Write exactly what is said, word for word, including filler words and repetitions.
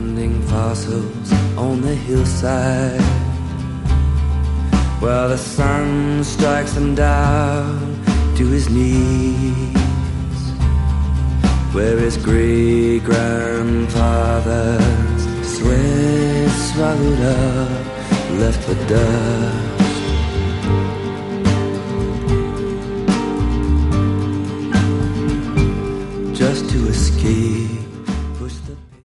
finding fossils on the hillside, while the sun strikes them down to his knees, where his great-grandfather's sweat swallowed up, left for dust.